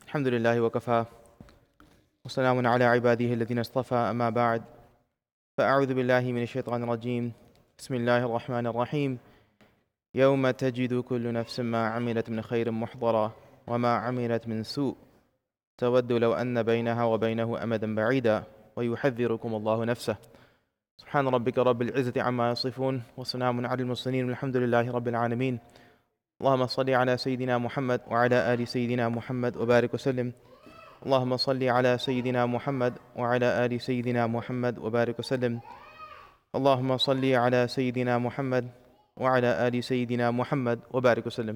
الحمد لله وكفى وسلام على عباده الذين اصطفى أما بعد فأعوذ بالله من الشيطان الرجيم بسم الله الرحمن الرحيم يوم تجد كل نفس ما عملت من خير محضرا وما عملت من سوء تود لو أن بينها وبينه أمدا بعيدا ويحذركم الله نفسه سبحان ربك رب العزة عما يصفون وسلام على المرسلين والحمد لله رب العالمين اللهم صل على سيدنا محمد وعلى آل سيدنا محمد وبارك وسلم اللهم صل على سيدنا محمد وعلى آل سيدنا محمد وبارك وسلم اللهم صل على سيدنا محمد وعلى آل سيدنا محمد وبارك وسلم.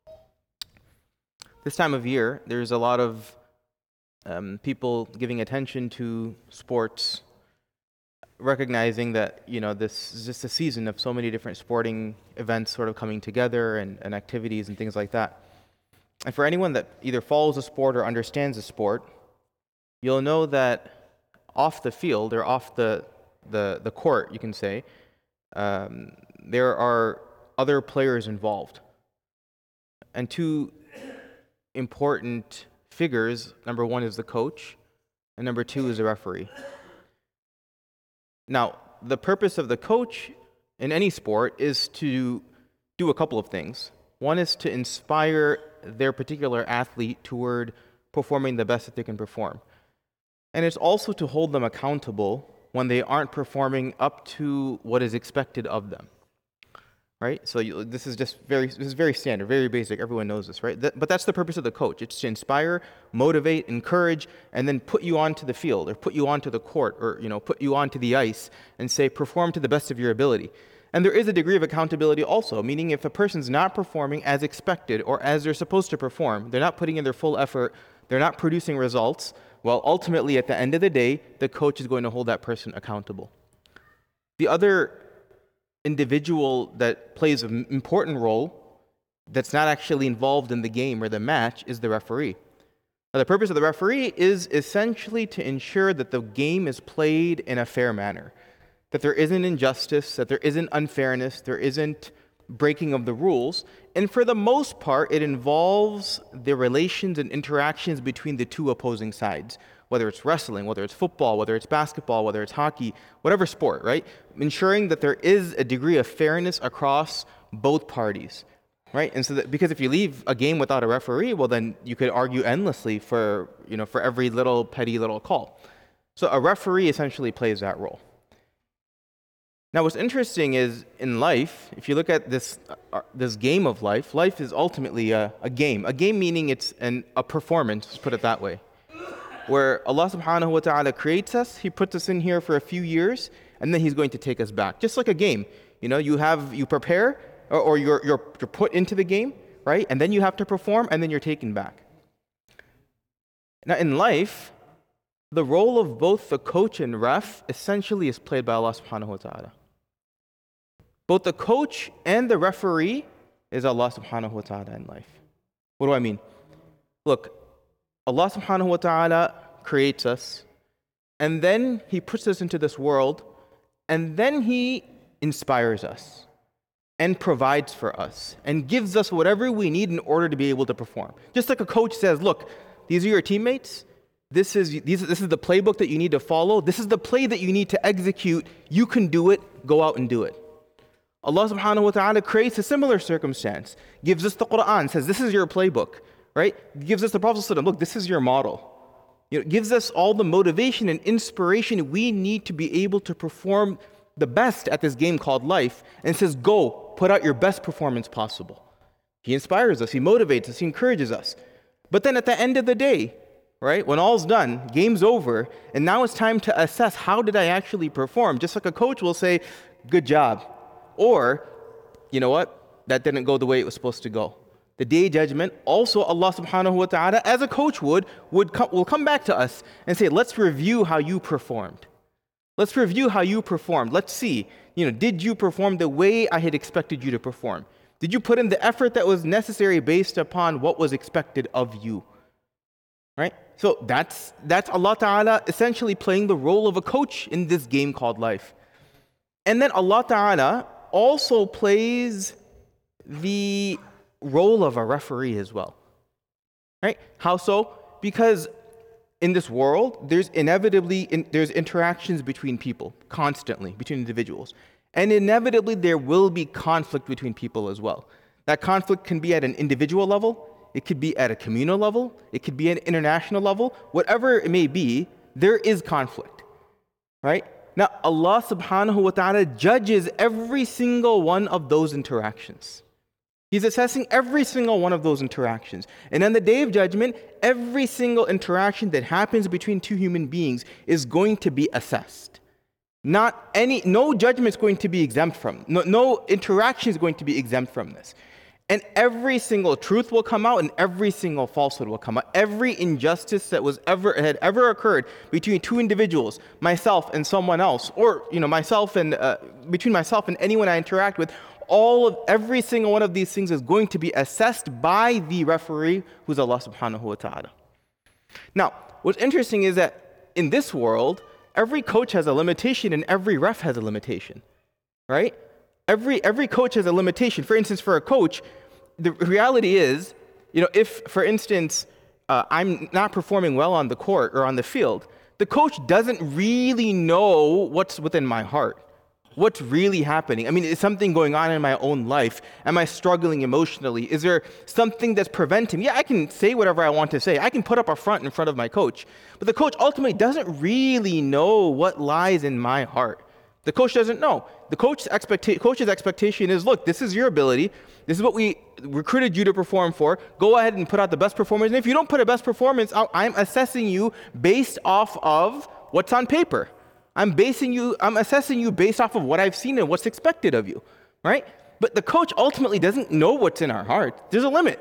This time of year, there's a lot of people giving attention to sports, recognizing that, this is just a season of so many different sporting events sort of coming together and activities and things like that. And for anyone that either follows a sport or understands a sport, you'll know that off the field or off the court, you can say, there are other players involved. And two important figures, number one is the coach, and number two is the referee. Now, the purpose of the coach in any sport is to do a couple of things. One is to inspire their particular athlete toward performing the best that they can perform. And it's also to hold them accountable when they aren't performing up to what is expected of them. Right? So this is very standard, very basic. Everyone knows this, right? But that's the purpose of the coach. It's to inspire, motivate, encourage, and then put you onto the field or put you onto the court or put you onto the ice and say perform to the best of your ability. And there is a degree of accountability also, meaning if a person's not performing as expected or as they're supposed to perform, they're not putting in their full effort, they're not producing results, well, ultimately at the end of the day, the coach is going to hold that person accountable. The other individual that plays an important role that's not actually involved in the game or the match is the referee. Now, the purpose of the referee is essentially to ensure that the game is played in a fair manner, that there isn't injustice, that there isn't unfairness, there isn't breaking of the rules. And for the most part, it involves the relations and interactions between the two opposing sides, whether it's wrestling, whether it's football, whether it's basketball, whether it's hockey, whatever sport, right? Ensuring that there is a degree of fairness across both parties, right? And so that, because if you leave a game without a referee, well, then you could argue endlessly for every little petty little call. So a referee essentially plays that role. Now, what's interesting is in life, if you look at this game of life, life is ultimately a game. A game meaning it's a performance, let's put it that way, where Allah subhanahu wa ta'ala creates us, He puts us in here for a few years, and then He's going to take us back. Just like a game. You prepare, or you're put into the game, right? And then you have to perform, and then you're taken back. Now, in life, the role of both the coach and ref essentially is played by Allah subhanahu wa ta'ala. Both the coach and the referee is Allah subhanahu wa ta'ala in life. What do I mean? Look, Allah subhanahu wa ta'ala creates us, and then He puts us into this world, and then He inspires us and provides for us and gives us whatever we need in order to be able to perform. Just like a coach says, look, these are your teammates, this is the playbook that you need to follow, this is the play that you need to execute, you can do it, go out and do it. Allah subhanahu wa ta'ala creates a similar circumstance, gives us the Quran, says this is your playbook, right? Gives us the Prophet, look, this is your model. Gives us all the motivation and inspiration we need to be able to perform the best at this game called life, and says, go, put out your best performance possible. He inspires us, He motivates us, He encourages us. But then at the end of the day, right, when all's done, game's over, and now it's time to assess how did I actually perform. Just like a coach will say, good job. Or, you know what, that didn't go the way it was supposed to go. The day of judgment, also Allah subhanahu wa ta'ala, as a coach will come back to us and say, let's review how you performed. Let's review how you performed. Let's see, did you perform the way I had expected you to perform? Did you put in the effort that was necessary based upon what was expected of you? Right? So that's Allah ta'ala essentially playing the role of a coach in this game called life. And then Allah ta'ala also plays the role of a referee as well. Right? How so? because in this world, there's there's interactions between people constantly, between individuals. And inevitably, there will be conflict between people as well. That conflict can be at an individual level, it could be at a communal level, it could be at an international level, whatever it may be, there is conflict, right? Now, Allah subhanahu wa ta'ala judges every single one of those interactions. He's assessing every single one of those interactions. And on the Day of Judgment, every single interaction that happens between two human beings is going to be assessed. No judgment is going to be exempt from, no interaction is going to be exempt from this. And every single truth will come out and every single falsehood will come out. Every injustice that had ever occurred between two individuals, myself and someone else, or between myself and anyone I interact with, every single one of these things is going to be assessed by the referee, who's Allah subhanahu wa ta'ala. Now, what's interesting is that in this world, every coach has a limitation and every ref has a limitation, right? Every coach has a limitation. For instance, for a coach, the reality is, if, for instance, I'm not performing well on the court or on the field, the coach doesn't really know what's within my heart. What's really happening? I mean, is something going on in my own life? Am I struggling emotionally? Is there something that's preventing me? Yeah, I can say whatever I want to say. I can put up a front in front of my coach. But the coach ultimately doesn't really know what lies in my heart. The coach doesn't know. The coach's expectation is, look, this is your ability. This is what we recruited you to perform for. Go ahead and put out the best performance. And if you don't put a best performance out, I'm assessing you based off of what's on paper. I'm assessing you based off of what I've seen and what's expected of you, right? But the coach ultimately doesn't know what's in our heart. There's a limit.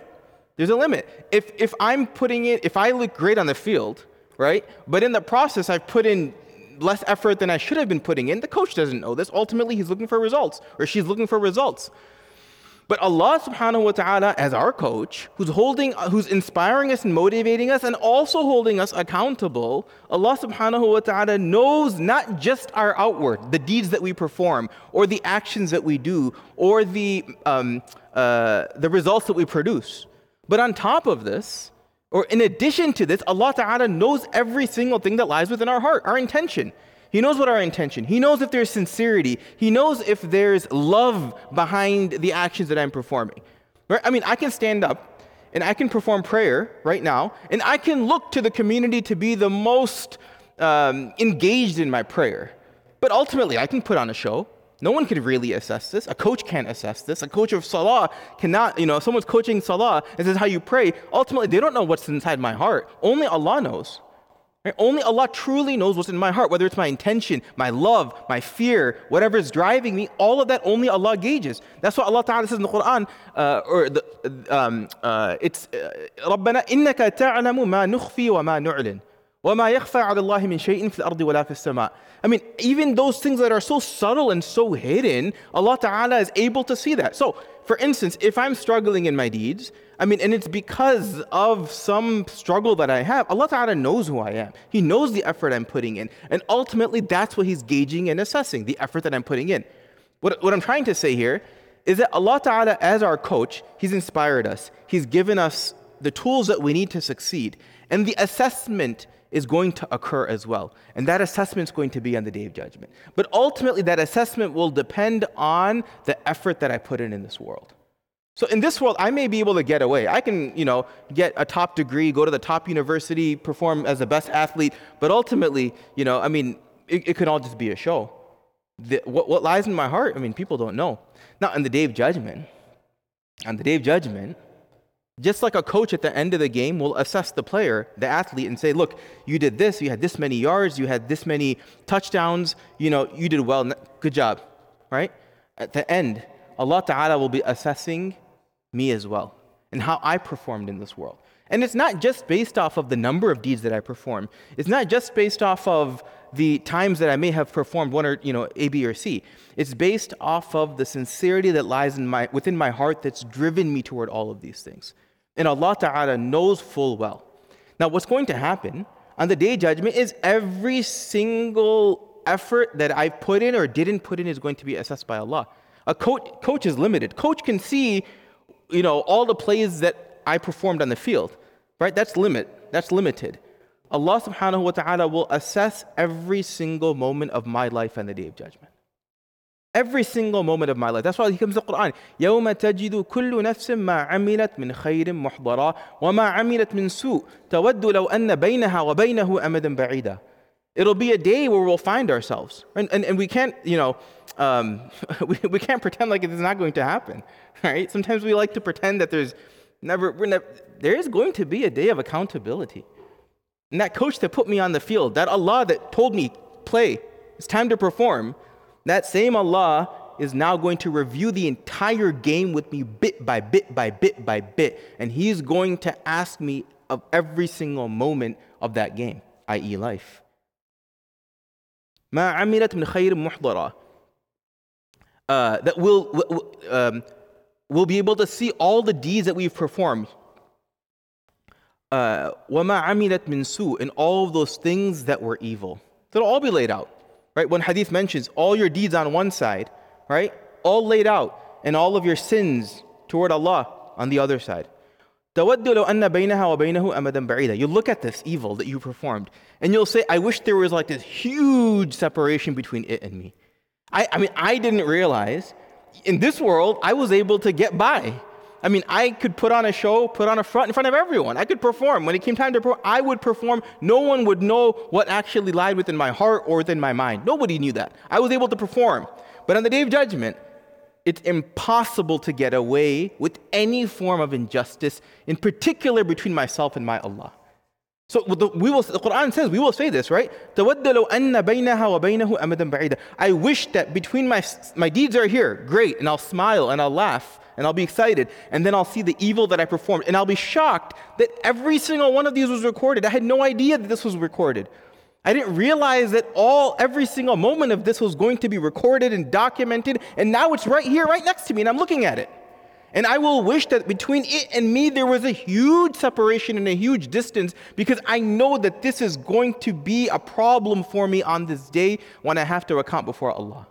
If I look great on the field, right? But in the process, I've put in less effort than I should have been putting in. The coach doesn't know this. Ultimately, he's looking for results, or she's looking for results. But Allah subhanahu wa ta'ala, as our coach, who's inspiring us and motivating us and also holding us accountable, Allah subhanahu wa ta'ala knows not just our outward, the deeds that we perform, or the actions that we do, or the results that we produce. But on top of this, or in addition to this, Allah ta'ala knows every single thing that lies within our heart, our intention. He knows what our intention. He knows if there's sincerity. He knows if there's love behind the actions that I'm performing. Right? I mean, I can stand up and I can perform prayer right now, and I can look to the community to be the most engaged in my prayer. But ultimately, I can put on a show. No one can really assess this. A coach can't assess this. A coach of salah cannot, if someone's coaching salah and says how you pray, ultimately they don't know what's inside my heart. Only Allah knows. Right? Only Allah truly knows what's in my heart, whether it's my intention, my love, my fear, whatever is driving me, all of that only Allah gauges. That's what Allah Ta'ala says in the Quran, it's رَبَّنَا إِنَّكَ تَعْلَمُ مَا نُخْفِي وَمَا نُعْلِنُ وَمَا يَخْفَى عَلَى اللَّهِ مِنْ شَيْءٍ فِي الْأَرْضِ وَلَا فِي السَّمَاءِ. I mean, even those things that are so subtle and so hidden, Allah Ta'ala is able to see that. So, for instance, if I'm struggling in my deeds, and it's because of some struggle that I have, Allah Ta'ala knows who I am. He knows the effort I'm putting in. And ultimately, that's what He's gauging and assessing, the effort that I'm putting in. What I'm trying to say here is that Allah Ta'ala, as our coach, He's inspired us. He's given us the tools that we need to succeed. And the assessment is going to occur as well. And that assessment is going to be on the Day of Judgment. But ultimately, that assessment will depend on the effort that I put in this world. So in this world, I may be able to get away. I can, get a top degree, go to the top university, perform as the best athlete. But ultimately, it could all just be a show. What lies in my heart, people don't know. Now, on the Day of Judgment, just like a coach at the end of the game will assess the player, the athlete, and say, look, you did this, you had this many yards, you had this many touchdowns, you did well, good job, right? At the end, Allah Ta'ala will be assessing me as well and how I performed in this world. And it's not just based off of the number of deeds that I perform. It's not just based off of the times that I may have performed one or, A, B, or C. It's based off of the sincerity that lies within my heart that's driven me toward all of these things. And Allah Ta'ala knows full well. Now, what's going to happen on the Day of Judgment is every single effort that I've put in or didn't put in is going to be assessed by Allah. A coach is limited. Coach can see, all the plays that I performed on the field, right? That's limit. That's limited. Allah subhanahu wa ta'ala will assess every single moment of my life on the Day of Judgment. Every single moment of my life. That's why He comes to the Quran. يَوْمَ تَجِدُ كُلُّ نَفْسٍ مَا عَمِلَتْ مِنْ خَيْرٍ مُحْضَرًا وَمَا عَمِلَتْ مِنْ سُوءٍ تَوَدُّ لَوْ أَنَّ بَيْنَهَا وَبَيْنَهُ أَمَدًا بَعِيدًا. It'll be a day where we'll find ourselves. And we can't, we can't pretend like it's not going to happen, right? Sometimes we like to pretend that there is going to be a day of accountability. And that coach that put me on the field, that Allah that told me, play, it's time to perform, that same Allah is now going to review the entire game with me bit by bit by bit by bit. And He's going to ask me of every single moment of that game, i.e. life. مَا عَمِلَتْ مِنْ خَيْرٍ مُحْضَرًا. That we'll be able to see all the deeds that we've performed. وَمَا عَمِلَتْ مِنْ سُوءٍ, and all of those things that were evil. So it'll all be laid out. Right? When hadith mentions all your deeds on one side, right? All laid out, and all of your sins toward Allah on the other side. تَوَدُّ لَوْ أَنَّ بَيْنَهَا وَبَيْنَهُ أَمَدًا بَعِيدًا. You look at this evil that you performed, and you'll say, I wish there was like this huge separation between it and me. I mean, I didn't realize in this world I was able to get by. I mean, I could put on a show, put on a front in front of everyone. I could perform. When it came time to perform, I would perform. No one would know what actually lied within my heart or within my mind. Nobody knew that. I was able to perform. But on the Day of Judgment, it's impossible to get away with any form of injustice, in particular between myself and my Allah. So the Quran says, we will say this, right? تَوَدَّ لَوْ أَنَّ بَيْنَهَا وَبَيْنَهُ أَمَدًا بَعِيدًا. I wish that between my deeds are here, great, and I'll smile and I'll laugh and I'll be excited, and then I'll see the evil that I performed, and I'll be shocked that every single one of these was recorded. I had no idea that this was recorded. I didn't realize that every single moment of this was going to be recorded and documented, and now it's right here, right next to me, and I'm looking at it. And I will wish that between it and me there was a huge separation and a huge distance, because I know that this is going to be a problem for me on this day when I have to account before Allah.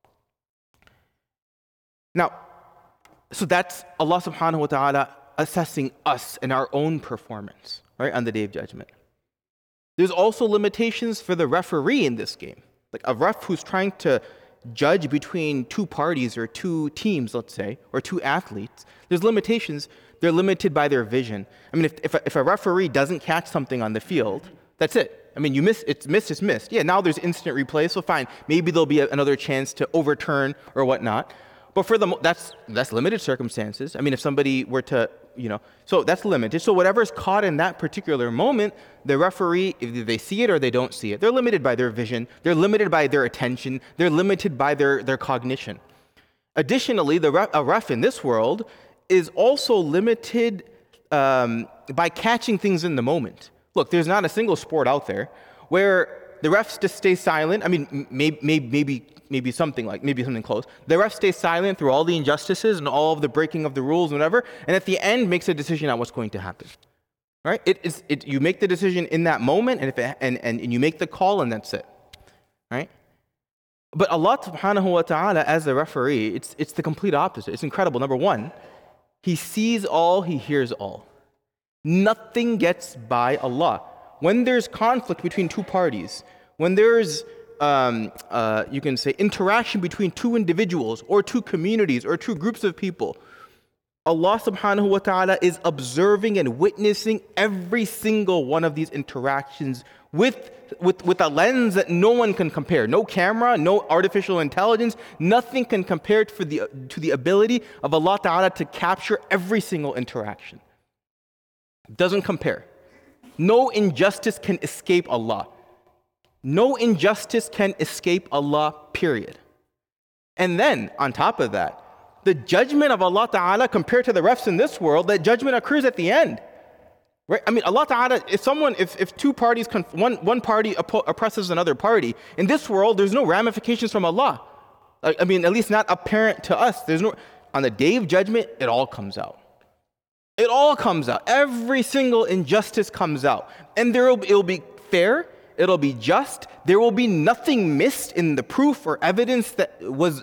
Now, so that's Allah subhanahu wa ta'ala assessing us and our own performance, right, on the Day of Judgment. There's also limitations for the referee in this game. Like a ref who's trying to judge between two parties or two teams, let's say, or two athletes, there's limitations. They're limited by their vision. I mean, if a referee doesn't catch something on the field, that's it. I mean, it's missed. Yeah, now there's instant replay, so fine. Maybe there'll be another chance to overturn or whatnot. But for that's limited circumstances. I mean, if somebody were to, so that's limited. So whatever's caught in that particular moment, the referee, if they see it or they don't see it, they're limited by their vision, they're limited by their attention, they're limited by their cognition. Additionally, a ref in this world is also limited by catching things in the moment. Look, there's not a single sport out there where the refs just stay silent. I mean, maybe something close. The ref stays silent through all the injustices and all of the breaking of the rules and whatever, and at the end makes a decision on what's going to happen. Right? You make the decision in that moment, and you make the call, and that's it. Right? But Allah subhanahu wa ta'ala, as the referee, it's the complete opposite. It's incredible. Number one, He sees all, He hears all. Nothing gets by Allah. When there's conflict between two parties, when there's you can say interaction between two individuals or two communities or two groups of people, Allah subhanahu wa ta'ala is observing and witnessing every single one of these interactions with a lens that no one can compare. No camera, no artificial intelligence, nothing can compare to the ability of Allah ta'ala to capture every single interaction. Doesn't compare. No injustice can escape Allah. No injustice can escape Allah, period. And then, on top of that, the judgment of Allah Ta'ala compared to the refs in this world, that judgment occurs at the end. Right? I mean, Allah Ta'ala, if two parties, one party oppresses another party, in this world, there's no ramifications from Allah. I mean, at least not apparent to us. On the Day of Judgment, it all comes out. It all comes out. Every single injustice comes out. And it'll be fair, it'll be just. There will be nothing missed in the proof or evidence that was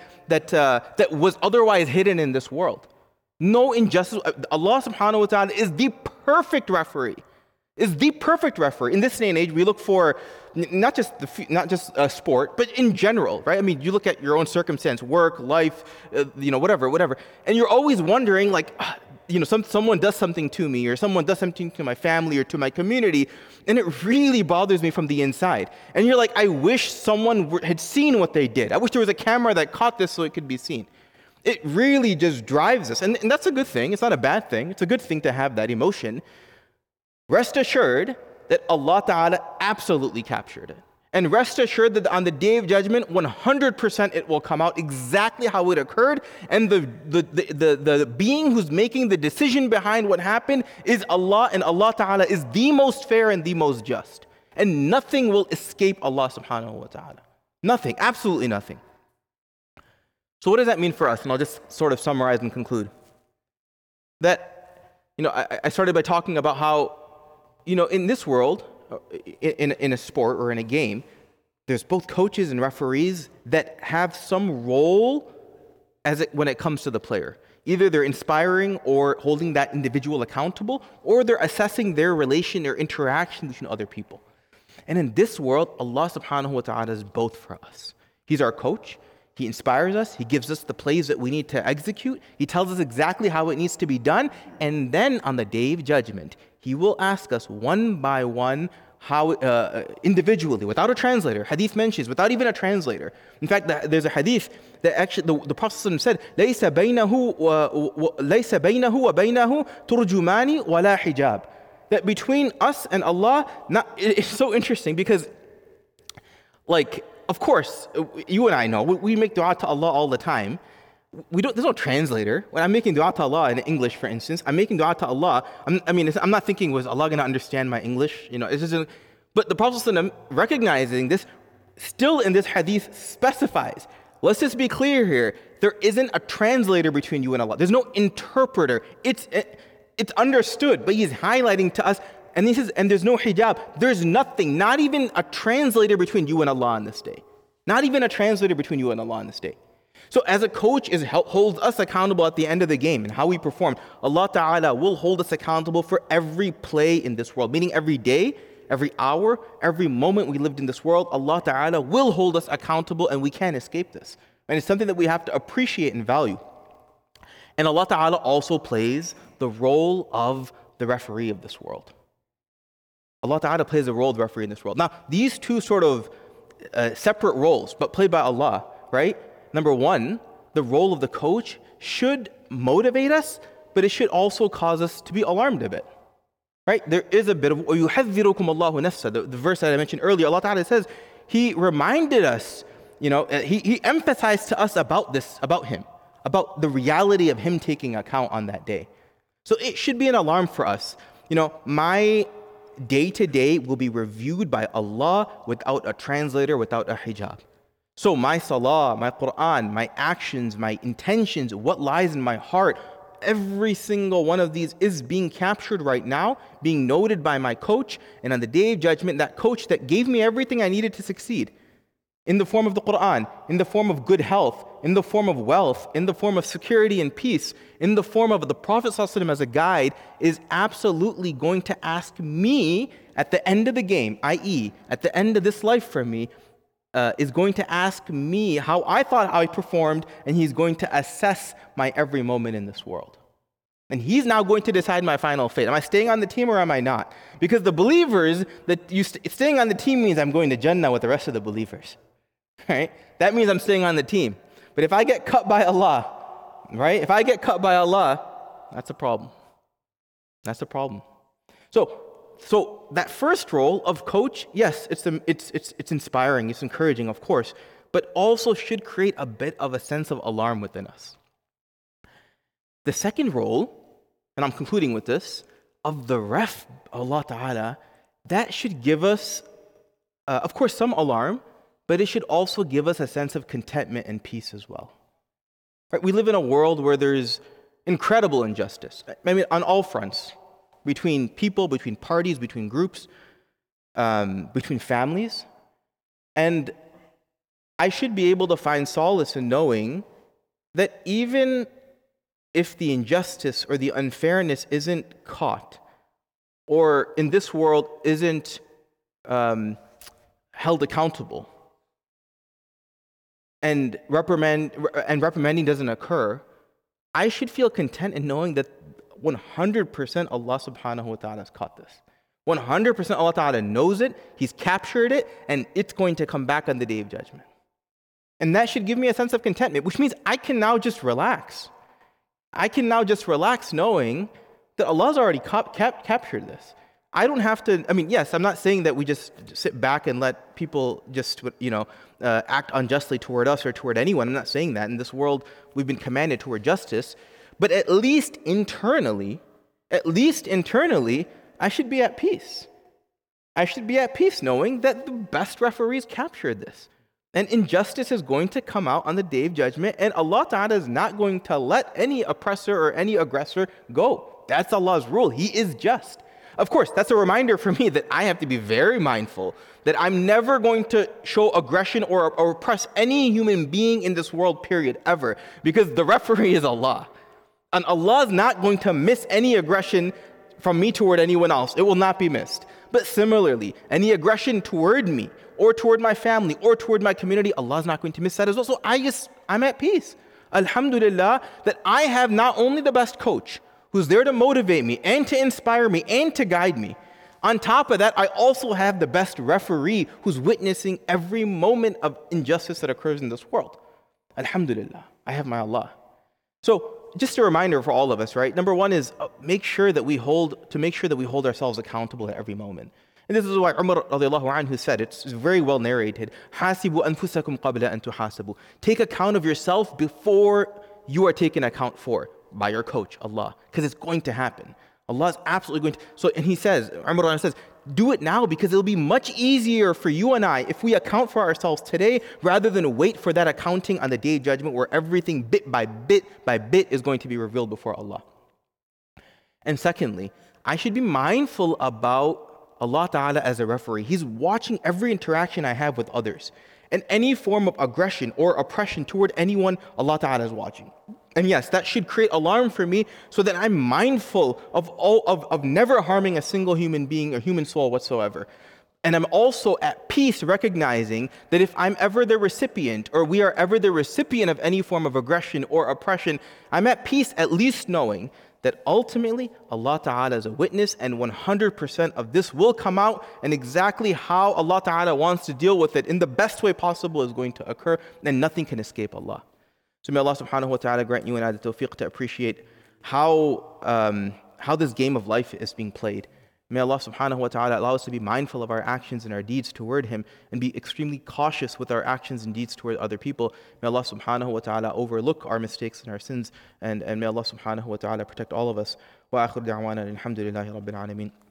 otherwise hidden in this world. No injustice. Allah subhanahu wa ta'ala is the perfect referee. is the perfect referee. In this day and age, we look for not just a sport, but in general, right? I mean, you look at your own circumstance, work, life, whatever, and you're always wondering, like, someone does something to me, or someone does something to my family or to my community, and it really bothers me from the inside. And you're like, I wish someone had seen what they did. I wish there was a camera that caught this so it could be seen. It really just drives us, and that's a good thing. It's not a bad thing. It's a good thing to have that emotion. Rest assured that Allah Ta'ala absolutely captured it. And rest assured that on the Day of Judgment, 100% it will come out exactly how it occurred. And the being who's making the decision behind what happened is Allah, and Allah Ta'ala is the most fair and the most just. And nothing will escape Allah Subhanahu wa Ta'ala. Nothing, absolutely nothing. So what does that mean for us? And I'll just sort of summarize and conclude. That, I started by talking about how, in this world, in a sport or in a game, there's both coaches and referees that have some role when it comes to the player. Either they're inspiring or holding that individual accountable, or they're assessing their relation or interaction between other people. And in this world, Allah Subhanahu wa Ta'ala is both for us. He's our coach. He inspires us. He gives us the plays that we need to execute. He tells us exactly how it needs to be done. And then on the Day of Judgment, He will ask us one by one how individually, without a translator. Hadith mentions, without even a translator. In fact, there's a hadith that actually the Prophet said, لَيْسَ بَيْنَهُ وَبَيْنَهُ تُرْجُمَانِ وَلَا حِجَابٍ. That between us and Allah, it's so interesting because, of course, you and I know, we make dua to Allah all the time. There's no translator. When I'm making dua to Allah in English, for instance, I'm making dua to Allah. I'm not thinking, was Allah going to understand my English? But the Prophet ﷺ, recognizing this, still in this hadith specifies, let's just be clear here, there isn't a translator between you and Allah. There's no interpreter. It's understood, but He's highlighting to us, and He says, and there's no hijab. There's nothing, not even a translator between you and Allah on this day. Not even a translator between you and Allah on this day. So as a coach holds us accountable at the end of the game and how we perform, Allah Ta'ala will hold us accountable for every play in this world, meaning every day, every hour, every moment we lived in this world, Allah Ta'ala will hold us accountable, and we can't escape this. And it's something that we have to appreciate and value. And Allah Ta'ala also plays the role of the referee of this world. Allah Ta'ala plays the role of the referee in this world. Now, these two sort of separate roles, but played by Allah, right? Number one, the role of the coach should motivate us, but it should also cause us to be alarmed a bit. Right? There is a bit of وَيُحَذِّرُكُمُ اللَّهُ نَفْسَهُ. The verse that I mentioned earlier, Allah Ta'ala says, He reminded us, He emphasized to us about this, about Him, about the reality of Him taking account on that day. So it should be an alarm for us. My day-to-day will be reviewed by Allah without a translator, without a hijab. So my salah, my Quran, my actions, my intentions, what lies in my heart, every single one of these is being captured right now, being noted by my coach. And on the Day of Judgment, that coach that gave me everything I needed to succeed, in the form of the Quran, in the form of good health, in the form of wealth, in the form of security and peace, in the form of the Prophet ﷺ as a guide, is absolutely going to ask me at the end of the game, i.e., at the end of this life for me, is going to ask me how I thought I performed, and He's going to assess my every moment in this world. And He's now going to decide my final fate. Am I staying on the team or am I not? Because the believers, staying on the team means I'm going to Jannah with the rest of the believers. Right? That means I'm staying on the team. But if I get cut by Allah, right? If I get cut by Allah, that's a problem. That's a problem. So that first role of coach, yes, it's inspiring, it's encouraging, of course, but also should create a bit of a sense of alarm within us. The second role, and I'm concluding with this, of the ref, Allah Ta'ala, that should give us, of course, some alarm, but it should also give us a sense of contentment and peace as well. Right? We live in a world where there's incredible injustice. I mean, on all fronts. Between people, between parties, between groups, between families. And I should be able to find solace in knowing that even if the injustice or the unfairness isn't caught, or in this world isn't held accountable, and reprimanding doesn't occur, I should feel content in knowing that 100% Allah subhanahu wa ta'ala has caught this. 100% Allah ta'ala knows it, He's captured it, and it's going to come back on the Day of Judgment. And that should give me a sense of contentment, which means I can now just relax. I can now just relax knowing that Allah's already captured this. I don't have to, yes, I'm not saying that we just sit back and let people just, act unjustly toward us or toward anyone. I'm not saying that. In this world, we've been commanded toward justice. But at least internally, I should be at peace. I should be at peace knowing that the best referees captured this. And injustice is going to come out on the Day of Judgment, and Allah Ta'ala is not going to let any oppressor or any aggressor go. That's Allah's rule. He is just. Of course, that's a reminder for me that I have to be very mindful that I'm never going to show aggression or oppress any human being in this world, period, ever, because the referee is Allah. And Allah is not going to miss any aggression from me toward anyone else. It will not be missed. But similarly, any aggression toward me or toward my family or toward my community, Allah is not going to miss that as well. So I'm at peace. Alhamdulillah, that I have not only the best coach who's there to motivate me and to inspire me and to guide me. On top of that, I also have the best referee who's witnessing every moment of injustice that occurs in this world. Alhamdulillah, I have my Allah. So just a reminder for all of us, right? Number one is make sure that we hold ourselves accountable at every moment. And this is why Umar radiallahu anhu said, it's very well narrated, حَاسِبُوا أَنفُسَكُمْ قَبْلَ أَن تُحَاسِبُوا. Take account of yourself before you are taken account for by your coach, Allah. Because it's going to happen. Allah is absolutely going to. So, and he says, Umar says, do it now because it'll be much easier for you and I if we account for ourselves today rather than wait for that accounting on the Day of Judgment where everything bit by bit is going to be revealed before Allah. And secondly, I should be mindful about Allah Ta'ala as a referee. He's watching every interaction I have with others. And any form of aggression or oppression toward anyone, Allah Ta'ala is watching. And yes, that should create alarm for me so that I'm mindful of never harming a single human being or human soul whatsoever. And I'm also at peace recognizing that if I'm ever the recipient or we are ever the recipient of any form of aggression or oppression, I'm at peace at least knowing that ultimately Allah Ta'ala is a witness and 100% of this will come out, and exactly how Allah Ta'ala wants to deal with it in the best way possible is going to occur, and nothing can escape Allah. So may Allah subhanahu wa ta'ala grant you and I the tawfiq to appreciate how this game of life is being played. May Allah subhanahu wa ta'ala allow us to be mindful of our actions and our deeds toward Him and be extremely cautious with our actions and deeds toward other people. May Allah subhanahu wa ta'ala overlook our mistakes and our sins, and may Allah subhanahu wa ta'ala protect all of us. Wa akhiru da'wana alhamdulillahi rabbil alameen.